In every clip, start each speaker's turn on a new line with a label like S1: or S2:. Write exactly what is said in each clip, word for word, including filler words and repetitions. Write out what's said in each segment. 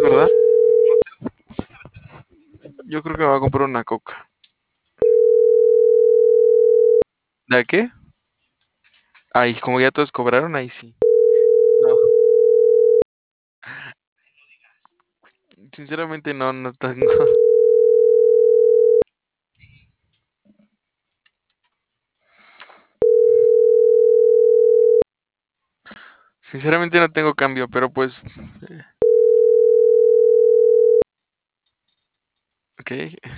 S1: es verdad. Yo creo que me voy a comprar una coca. ¿De qué? Ay, como ya todos cobraron, ahí sí. No, sinceramente no, no tengo. Sinceramente no tengo cambio, pero pues, ok.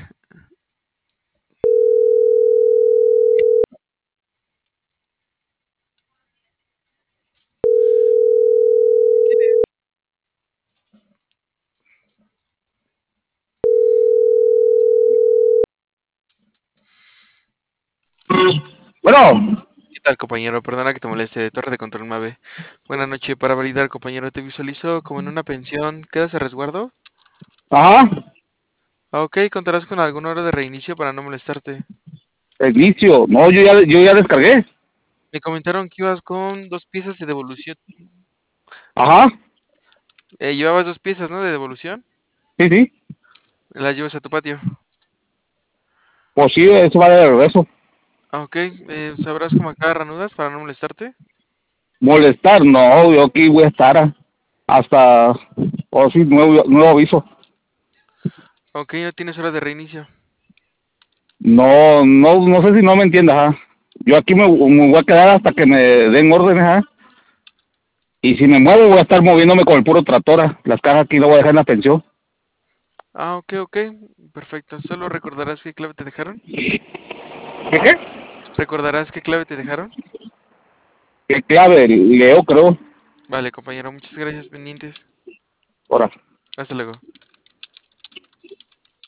S2: Bueno,
S1: ¿Qué tal, compañero? Perdona que te moleste, de Torre de Control Mave. Buenas noches, para validar, compañero, te visualizo como en una pensión. ¿Quedas a resguardo?
S2: ajá,
S1: Ah, ok, contarás con alguna hora de reinicio para no molestarte.
S2: el vicio. No, yo ya, yo ya descargué.
S1: Me comentaron que ibas con dos piezas de devolución.
S2: Ajá,
S1: Eh, llevabas dos piezas, ¿no? De devolución.
S2: sí, sí.
S1: Las llevas a tu patio.
S2: Pues sí, eso va de regreso.
S1: Ah, ok, eh, ¿sabrás cómo acá reanudas para no molestarte?
S2: Molestar, no, yo aquí voy a estar a- hasta, o sí, nuevo, nuevo aviso.
S1: Ok, no tienes hora de reinicio.
S2: No, no, no sé si no me entiendas, ajá. Yo aquí me, me voy a quedar hasta que me den órdenes, ajá. Y si me muevo, voy a estar moviéndome con el puro tractora. Las cajas aquí las voy a dejar en la pensión.
S1: Ah, ok, ok, perfecto. ¿Solo recordarás qué clave te dejaron?
S2: ¿Qué qué?
S1: ¿Recordarás qué clave te dejaron?
S2: ¿Qué clave? Leo, creo.
S1: Vale, compañero, muchas gracias, pendientes.
S2: Ahora.
S1: Hasta luego.